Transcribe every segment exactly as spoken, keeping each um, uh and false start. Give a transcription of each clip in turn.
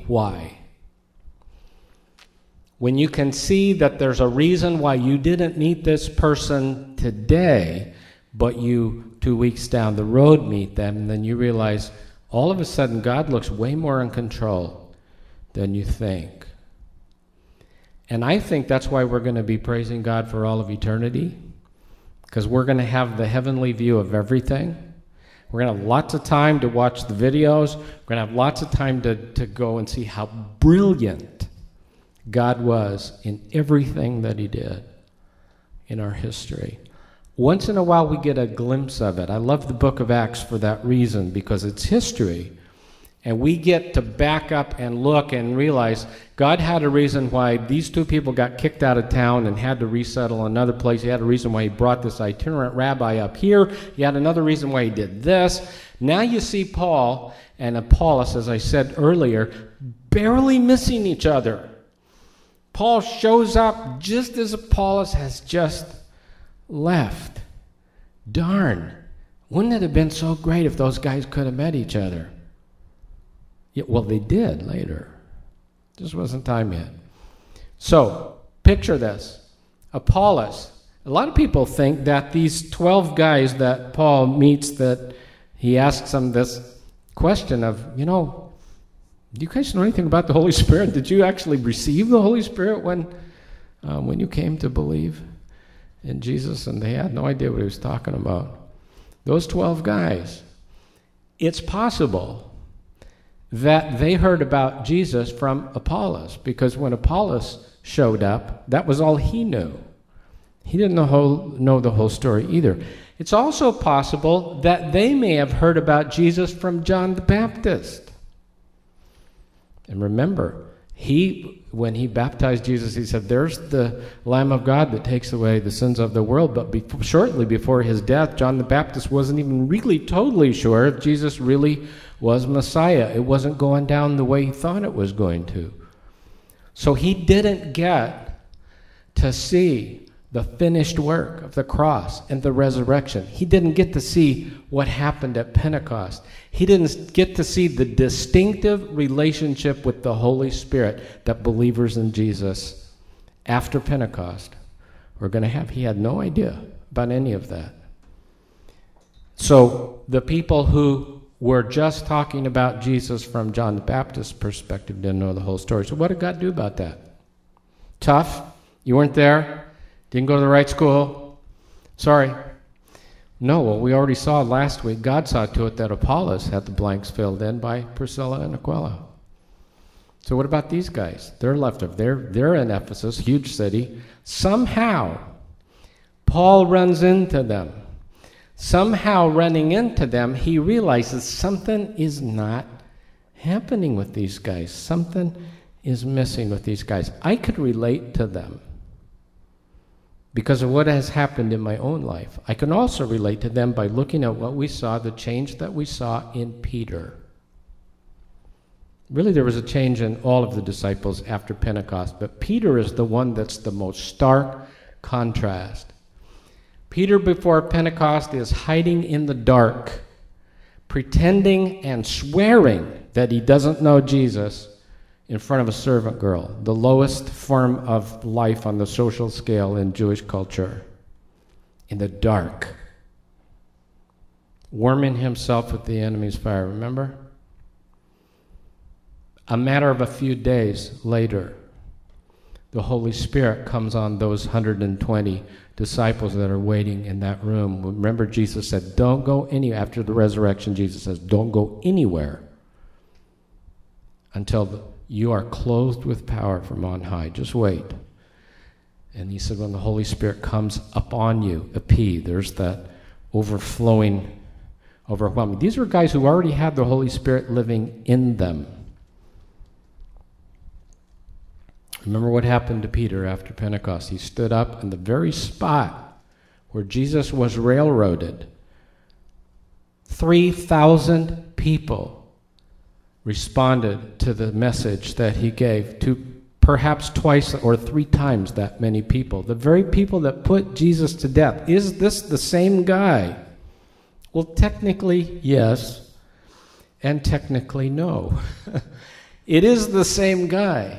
why. When you can see that there's a reason why you didn't meet this person today, but you, two weeks down the road, meet them, and then you realize all of a sudden God looks way more in control than you think. And I think that's why we're going to be praising God for all of eternity, because we're going to have the heavenly view of everything. We're going to have lots of time to watch the videos. We're going to have lots of time to, to go and see how brilliant God was in everything that he did in our history. Once in a while we get a glimpse of it. I love the book of Acts for that reason, because it's history. And we get to back up and look and realize God had a reason why these two people got kicked out of town and had to resettle another place. He had a reason why he brought this itinerant rabbi up here. He had another reason why he did this. Now you see Paul and Apollos, as I said earlier, barely missing each other. Paul shows up just as Apollos has just left. Darn. Wouldn't it have been so great if those guys could have met each other? Yeah, well, they did later. Just wasn't time yet. So, picture this. Apollos. A lot of people think that these twelve guys that Paul meets, that he asks them this question of, you know, do you guys know anything about the Holy Spirit? Did you actually receive the Holy Spirit when, uh, when you came to believe in Jesus? And they had no idea what he was talking about. Those twelve guys. It's possible that they heard about Jesus from Apollos, because when Apollos showed up, that was all he knew. He didn't know, whole, know the whole story either. It's also possible that they may have heard about Jesus from John the Baptist. And remember, he, when he baptized Jesus, he said, there's the Lamb of God that takes away the sins of the world. But before, shortly before his death, John the Baptist wasn't even really totally sure if Jesus really was Messiah. It wasn't going down the way he thought it was going to. So he didn't get to see the finished work of the cross and the resurrection. He didn't get to see what happened at Pentecost. He didn't get to see the distinctive relationship with the Holy Spirit that believers in Jesus after Pentecost were going to have. He had no idea about any of that. So the people who were just talking about Jesus from John the Baptist's perspective didn't know the whole story. So what did God do about that? Tough? You weren't there? Didn't go to the right school? Sorry. No, well, we already saw last week, God saw to it that Apollos had the blanks filled in by Priscilla and Aquila. So what about these guys? They're left of, they're, they're in Ephesus, huge city. Somehow, Paul runs into them. Somehow running into them, he realizes something is not happening with these guys. Something is missing with these guys. I could relate to them because of what has happened in my own life. I can also relate to them by looking at what we saw, the change that we saw in Peter. Really, there was a change in all of the disciples after Pentecost, but Peter is the one that's the most stark contrast. Peter before Pentecost is hiding in the dark, pretending and swearing that he doesn't know Jesus in front of a servant girl, the lowest form of life on the social scale in Jewish culture, in the dark, warming himself with the enemy's fire. Remember? A matter of a few days later, the Holy Spirit comes on those one hundred twenty disciples that are waiting in that room. Remember, Jesus said, don't go anywhere. After the resurrection, Jesus says, don't go anywhere until the, you are clothed with power from on high. Just wait. And he said, when the Holy Spirit comes upon you, epi, there's that overflowing, overwhelming. These are guys who already had the Holy Spirit living in them. Remember what happened to Peter after Pentecost. He stood up in the very spot where Jesus was railroaded. three thousand people responded to the message that he gave, to perhaps twice or three times that many people. The very people that put Jesus to death. Is this the same guy? Well, technically, yes, and technically, no. It is the same guy.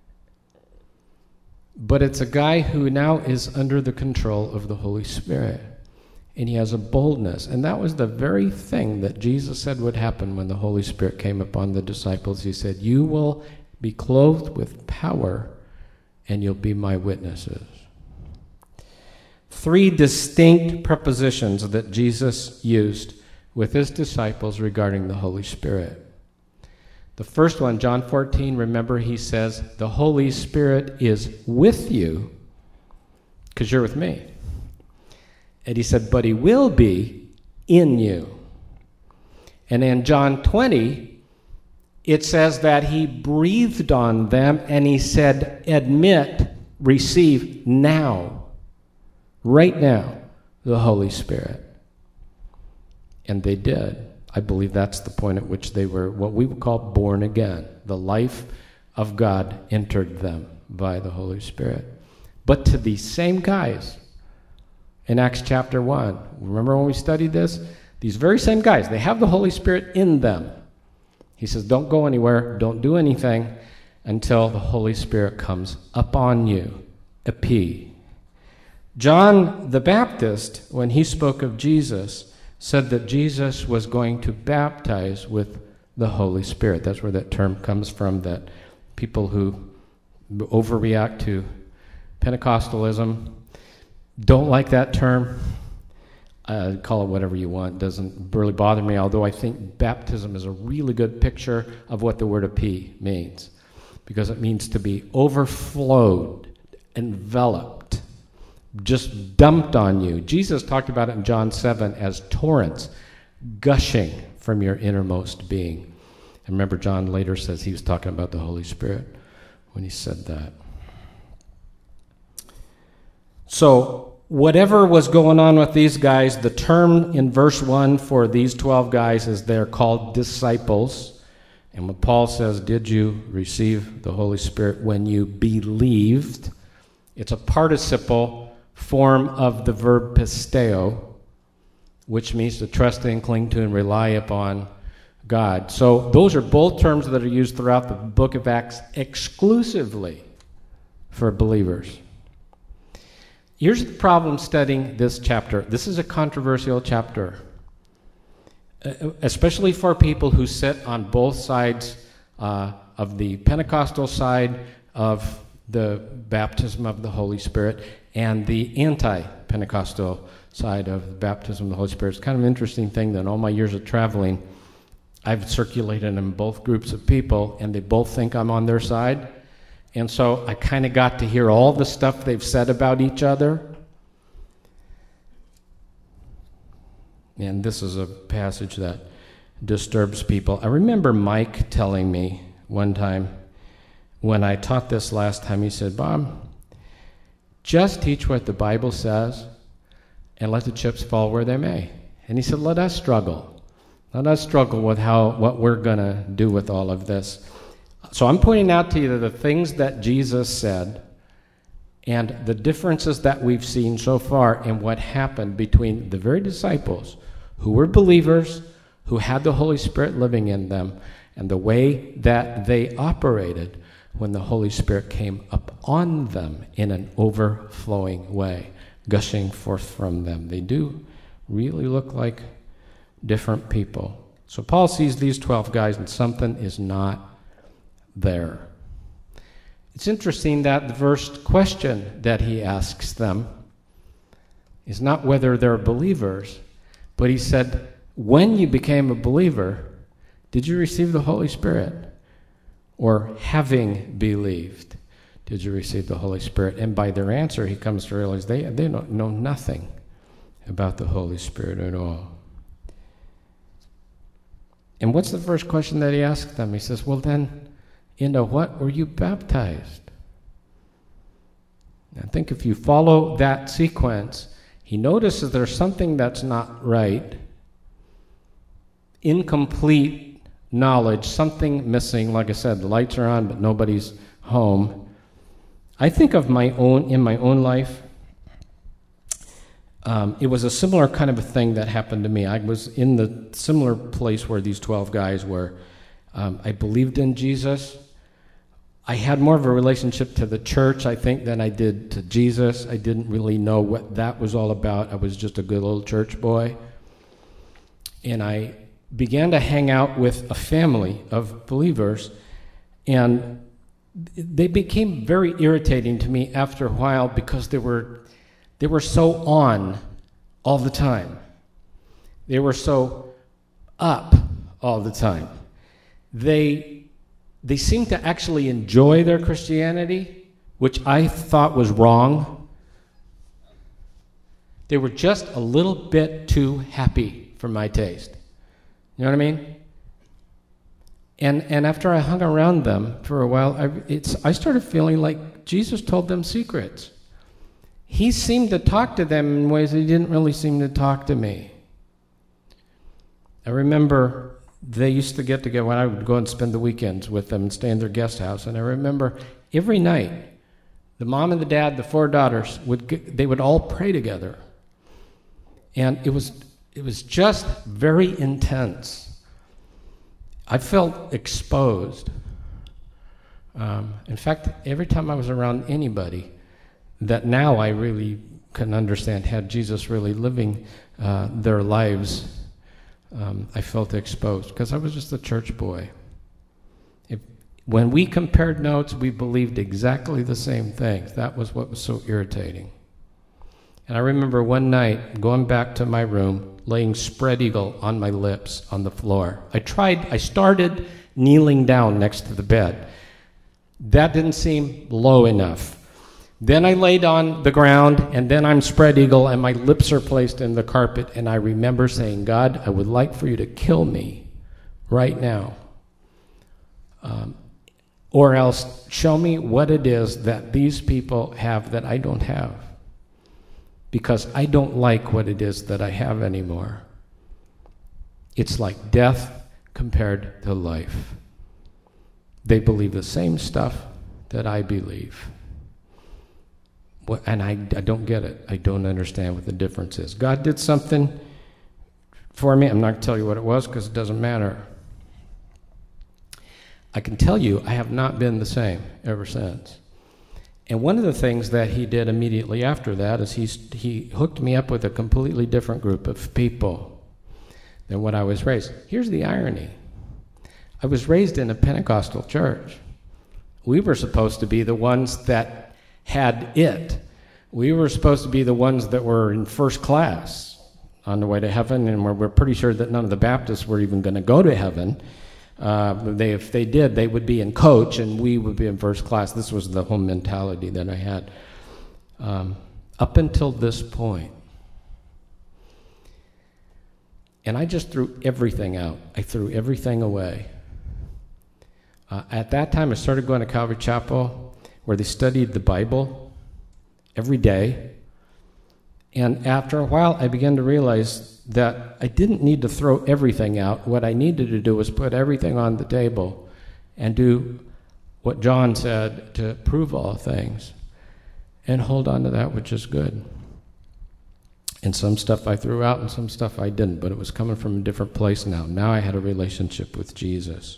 But it's a guy who now is under the control of the Holy Spirit. And he has a boldness. And that was the very thing that Jesus said would happen when the Holy Spirit came upon the disciples. He said, you will be clothed with power, and you'll be my witnesses. Three distinct prepositions that Jesus used with his disciples regarding the Holy Spirit. The first one, John fourteen, remember he says, the Holy Spirit is with you because you're with me. And he said, but he will be in you. And in John twenty, it says that he breathed on them and he said, admit, receive now, right now, the Holy Spirit. And they did. I believe that's the point at which they were what we would call born again. The life of God entered them by the Holy Spirit. But to these same guys in Acts chapter one, remember when we studied this? These very same guys, they have the Holy Spirit in them. He says, don't go anywhere, don't do anything until the Holy Spirit comes upon you. Epi. John the Baptist, when he spoke of Jesus, said that Jesus was going to baptize with the Holy Spirit. That's where that term comes from, that people who overreact to Pentecostalism don't like that term. Uh, call it whatever you want. It doesn't really bother me, although I think baptism is a really good picture of what the word epi means, because it means to be overflowed, enveloped, just dumped on you. Jesus talked about it in John seven as torrents gushing from your innermost being. And remember, John later says he was talking about the Holy Spirit when he said that. So whatever was going on with these guys, the term in verse one for these twelve guys is they're called disciples. And when Paul says, did you receive the Holy Spirit when you believed? It's a participle form of the verb pisteo, which means to trust in, cling to, and rely upon God. So those are both terms that are used throughout the book of Acts exclusively for believers. Here's the problem studying this chapter. This is a controversial chapter, especially for people who sit on both sides uh, of the Pentecostal side of the baptism of the Holy Spirit and the anti-Pentecostal side of the baptism of the Holy Spirit. It's kind of an interesting thing that in all my years of traveling, I've circulated in both groups of people, and they both think I'm on their side. And so I kind of got to hear all the stuff they've said about each other. And this is a passage that disturbs people. I remember Mike telling me one time, when I taught this last time, he said, Bob, just teach what the Bible says and let the chips fall where they may. And he said, let us struggle. Let us struggle with how what we're going to do with all of this. So I'm pointing out to you that the things that Jesus said and the differences that we've seen so far in what happened between the very disciples who were believers, who had the Holy Spirit living in them, and the way that they operated when the Holy Spirit came up on them in an overflowing way, gushing forth from them. They do really look like different people. So Paul sees these twelve guys and something is not there. It's interesting that the first question that he asks them is not whether they're believers, but he said, when you became a believer, did you receive the Holy Spirit? Or having believed, did you receive the Holy Spirit? And by their answer, he comes to realize they, they don't know nothing about the Holy Spirit at all. And what's the first question that he asked them? He says, well then, into what were you baptized? I think if you follow that sequence, he notices there's something that's not right, incomplete knowledge, something missing. Like I said, the lights are on, but nobody's home. I think of my own, in my own life, um, it was a similar kind of a thing that happened to me. I was in the similar place where these twelve guys were. Um, I believed in Jesus. I had more of a relationship to the church, I think, than I did to Jesus. I didn't really know what that was all about. I was just a good little church boy. And I began to hang out with a family of believers, and they became very irritating to me after a while because they were they were so on all the time. They were so up all the time. They they seemed to actually enjoy their Christianity, which I thought was wrong. They were just a little bit too happy for my taste. You know what I mean? And and after I hung around them for a while, I, it's, I started feeling like Jesus told them secrets. He seemed to talk to them in ways that he didn't really seem to talk to me. I remember they used to get together when I would go and spend the weekends with them and stay in their guest house. And I remember every night, the mom and the dad, the four daughters, would get, they would all pray together. And it was it was just very intense. I felt exposed. Um, in fact, every time I was around anybody that now I really can understand had Jesus really living uh, their lives, um, I felt exposed because I was just a church boy. If, when we compared notes, we believed exactly the same things. That was what was so irritating. And I remember one night going back to my room, laying spread eagle on my lips on the floor. I tried, I started kneeling down next to the bed. That didn't seem low enough. Then I laid on the ground, and then I'm spread eagle, and my lips are placed in the carpet, and I remember saying, God, I would like for you to kill me right now. Um, or else show me what it is that these people have that I don't have. Because I don't like what it is that I have anymore. It's like death compared to life. They believe the same stuff that I believe. And I, I don't get it. I don't understand what the difference is. God did something for me. I'm not going to tell you what it was because it doesn't matter. I can tell you I have not been the same ever since. And one of the things that he did immediately after that is he, he hooked me up with a completely different group of people than what I was raised. Here's the irony. I was raised in a Pentecostal church. We were supposed to be the ones that had it. We were supposed to be the ones that were in first class on the way to heaven, and we're, we're pretty sure that none of the Baptists were even going to go to heaven. Uh, they, if they did, they would be in coach, and we would be in first class. This was the whole mentality that I had um, up until this point. And I just threw everything out. I threw everything away. Uh, at that time, I started going to Calvary Chapel, where they studied the Bible every day. And after a while, I began to realize that I didn't need to throw everything out. What I needed to do was put everything on the table and do what John said, to prove all things and hold on to that which is good. And some stuff I threw out and some stuff I didn't, but it was coming from a different place now. Now I had a relationship with Jesus.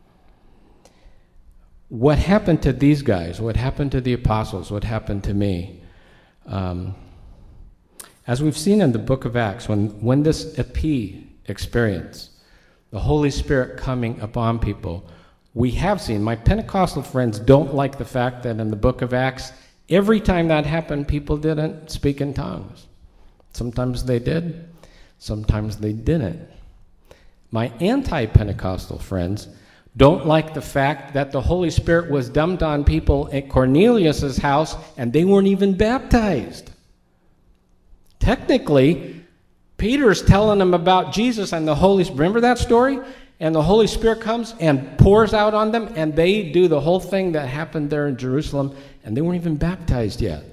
What happened to these guys? What happened to the apostles? What happened to me? Um, As we've seen in the book of Acts, when, when this epi experience, the Holy Spirit coming upon people, we have seen, my Pentecostal friends don't like the fact that in the book of Acts, every time that happened, people didn't speak in tongues. Sometimes they did, sometimes they didn't. My anti-Pentecostal friends don't like the fact that the Holy Spirit was dumped on people at Cornelius' house and they weren't even baptized. Technically, Peter's telling them about Jesus and the Holy Spirit. Remember that story? And the Holy Spirit comes and pours out on them, and they do the whole thing that happened there in Jerusalem, and they weren't even baptized yet.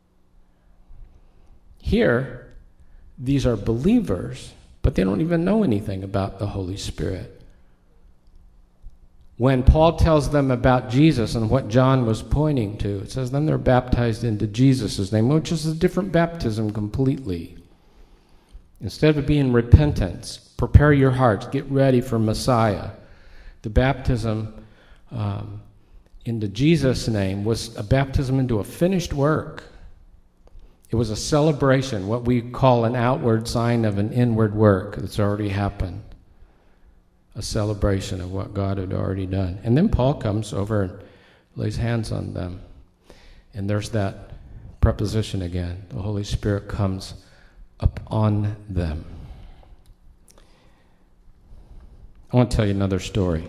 Here, these are believers, but they don't even know anything about the Holy Spirit. When Paul tells them about Jesus and what John was pointing to, it says then they're baptized into Jesus' name, which is a different baptism completely. Instead of being repentance, prepare your hearts, get ready for Messiah. The baptism um, into Jesus' name was a baptism into a finished work. It was a celebration, what we call an outward sign of an inward work that's already happened. A celebration of what God had already done. And then Paul comes over and lays hands on them. And there's that preposition again. The Holy Spirit comes upon them. I want to tell you another story.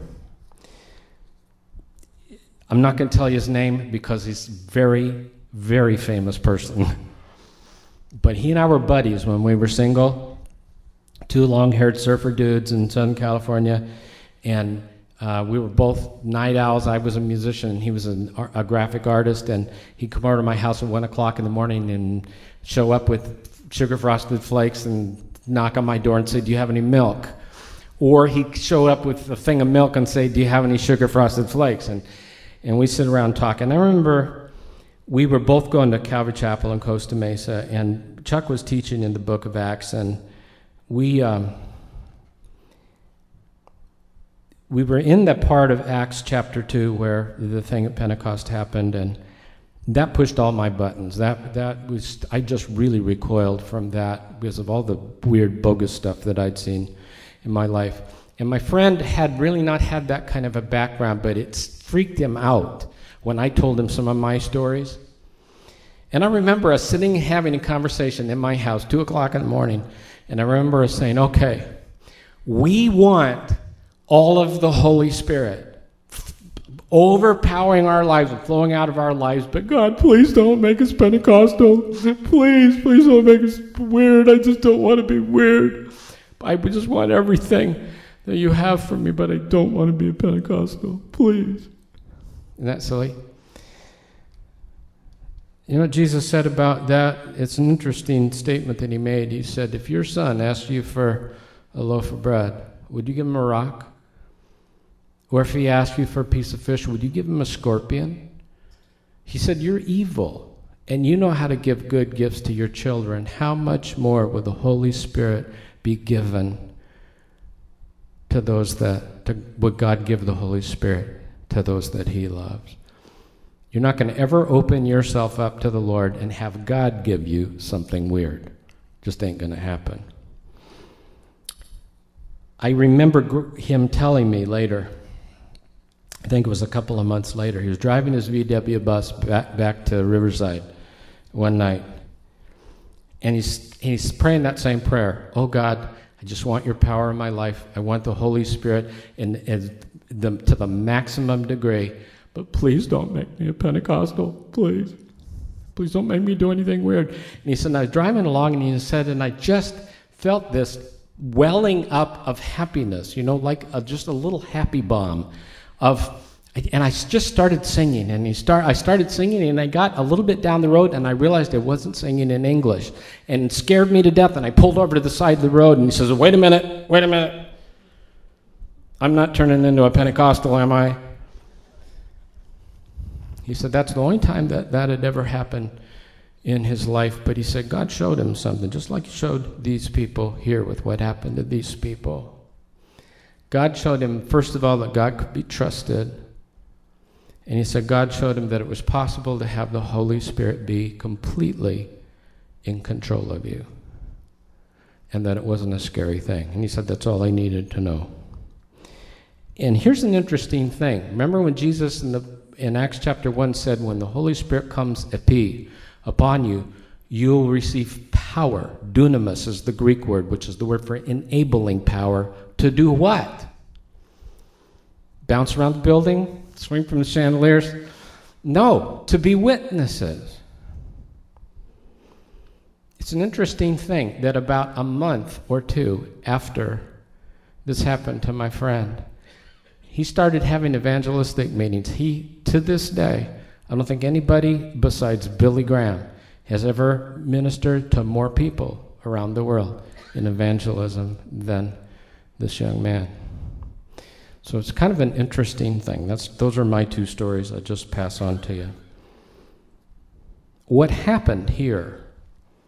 I'm not going to tell you his name because he's a very, very famous person. But he and I were buddies when we were single. Two long-haired surfer dudes in Southern California. And uh, we were both night owls. I was a musician. He was an, a graphic artist. And he'd come over to my house at one o'clock in the morning and show up with sugar-frosted flakes and knock on my door and say, "Do you have any milk?" Or he'd show up with a thing of milk and say, "Do you have any sugar-frosted flakes?" And and we sit around talking. I remember we were both going to Calvary Chapel in Costa Mesa, and Chuck was teaching in the book of Acts, and we um, we were in that part of Acts chapter two where the thing at Pentecost happened, and that pushed all my buttons. That that was I just really recoiled from that because of all the weird, bogus stuff that I'd seen in my life. And my friend had really not had that kind of a background, but it freaked him out when I told him some of my stories. And I remember us sitting and having a conversation in my house, two o'clock in the morning, and I remember us saying, "Okay, we want all of the Holy Spirit overpowering our lives and flowing out of our lives, but God, please don't make us Pentecostal. Please, please don't make us weird. I just don't want to be weird. I just want everything that you have for me, but I don't want to be a Pentecostal. Please." Isn't that silly? You know what Jesus said about that? It's an interesting statement that he made. He said, if your son asks you for a loaf of bread, would you give him a rock? Or if he asked you for a piece of fish, would you give him a scorpion? He said, you're evil, and you know how to give good gifts to your children. How much more will the Holy Spirit be given to those that, to, would God give the Holy Spirit to those that he loves? You're not going to ever open yourself up to the Lord and have God give you something weird. Just ain't going to happen. I remember gr- him telling me later, I think it was a couple of months later, he was driving his V W bus back, back to Riverside one night, and he's, he's praying that same prayer. Oh God, I just want your power in my life. I want the Holy Spirit in, in the, to the maximum degree, but please don't make me a Pentecostal, please. Please don't make me do anything weird. And he said, and I was driving along, and he said, and I just felt this welling up of happiness, you know, like a, just a little happy bomb of, and I just started singing, and he start, I started singing, and I got a little bit down the road, and I realized I wasn't singing in English, and it scared me to death, and I pulled over to the side of the road, and he says, wait a minute, wait a minute. I'm not turning into a Pentecostal, am I? He said that's the only time that that had ever happened in his life, but he said God showed him something, just like he showed these people here with what happened to these people. God showed him, first of all, that God could be trusted. And he said God showed him that it was possible to have the Holy Spirit be completely in control of you. And that it wasn't a scary thing. And he said that's all I needed to know. And here's an interesting thing. Remember when Jesus in, the, in Acts chapter one said, when the Holy Spirit comes epi upon you, you'll receive power. Dunamis is the Greek word, which is the word for enabling power. To do what? Bounce around the building? Swing from the chandeliers? No, to be witnesses. It's an interesting thing that about a month or two after this happened to my friend, he started having evangelistic meetings. He, to this day, I don't think anybody besides Billy Graham has ever ministered to more people around the world in evangelism than this young man. So it's kind of an interesting thing. That's those are my two stories I just pass on to you. What happened here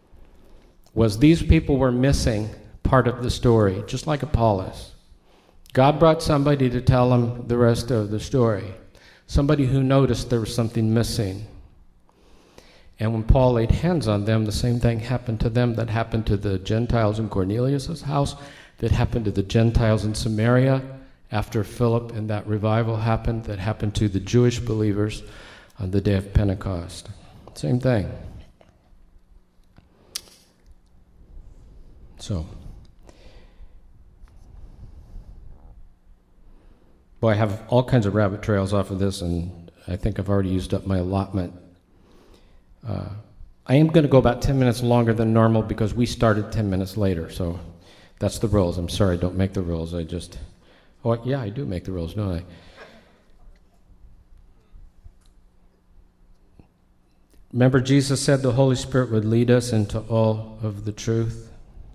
was these people were missing part of the story, just like Apollos. God brought somebody to tell him the rest of the story. Somebody who noticed there was something missing. And when Paul laid hands on them, the same thing happened to them that happened to the Gentiles in Cornelius' house, that happened to the Gentiles in Samaria after Philip and that revival happened, that happened to the Jewish believers on the day of Pentecost. Same thing. So, boy, I have all kinds of rabbit trails off of this, and I think I've already used up my allotment. Uh, I am going to go about ten minutes longer than normal because we started ten minutes later, so that's the rules. I'm sorry, I don't make the rules. I just, oh, yeah, I do make the rules, don't I? Remember, Jesus said the Holy Spirit would lead us into all of the truth.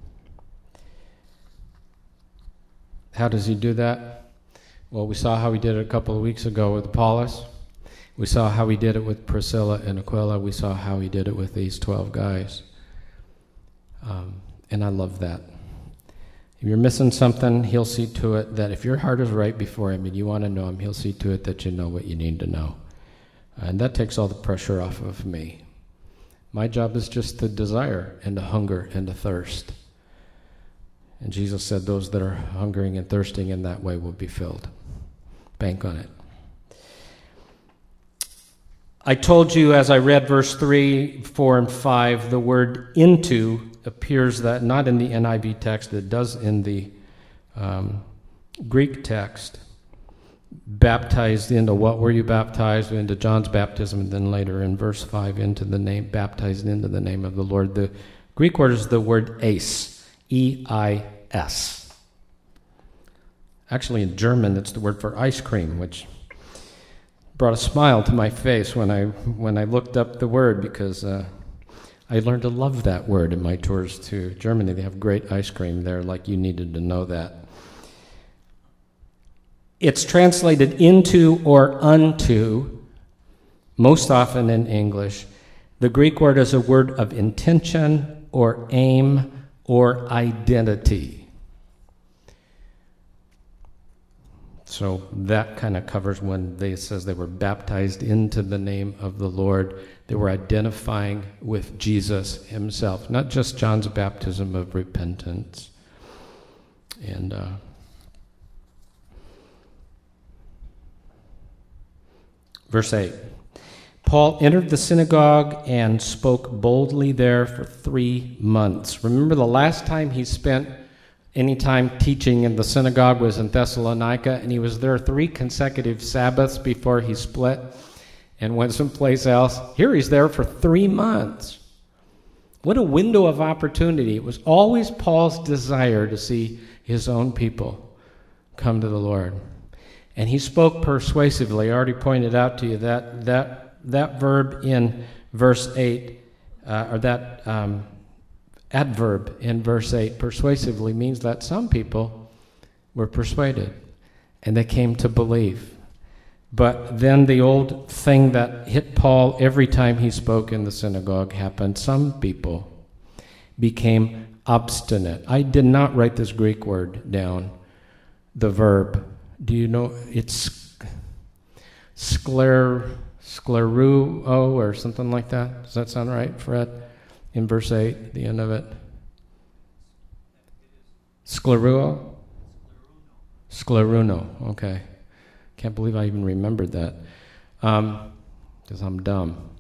How does he do that? Well, we saw how he did it a couple of weeks ago with Apollos. We saw how he did it with Priscilla and Aquila. We saw how he did it with these twelve guys. Um, and I love that. If you're missing something, he'll see to it that if your heart is right before him and you want to know him, he'll see to it that you know what you need to know. And that takes all the pressure off of me. My job is just to desire and to hunger and to thirst. And Jesus said those that are hungering and thirsting in that way will be filled. Bank on it. I told you as I read verse three, four, and five, the word into appears that not in the N I V text, it does in the um, Greek text. Baptized into what were you baptized? Into John's baptism, and then later in verse five, into the name, baptized into the name of the Lord. The Greek word is the word eis, E I S. Actually, in German, it's the word for ice cream, which brought a smile to my face when I when I looked up the word, because uh, I learned to love that word in my tours to Germany. They have great ice cream there, like you needed to know that. It's translated into or unto, most often in English. The Greek word is a word of intention or aim or identity. So that kind of covers when they says they were baptized into the name of the Lord. They were identifying with Jesus himself, not just John's baptism of repentance. And uh, verse eight, Paul entered the synagogue and spoke boldly there for three months. Remember, the last time he spent any time teaching in the synagogue was in Thessalonica, and he was there three consecutive Sabbaths before he split and went someplace else. Here he's there for three months. What a window of opportunity. It was always Paul's desire to see his own people come to the Lord. And he spoke persuasively. I already pointed out to you that that, that verb in verse eight, uh, or that um, adverb in verse eight, persuasively, means that some people were persuaded and they came to believe. But then the old thing that hit Paul every time he spoke in the synagogue happened. Some people became obstinate. I did not write this Greek word down, the verb. Do you know? It's scler, scleruo or something like that. Does that sound right, Fred? In verse eight, the end of it. Scleruo? Scleruno, okay. Can't believe I even remembered that. Um, because I'm dumb.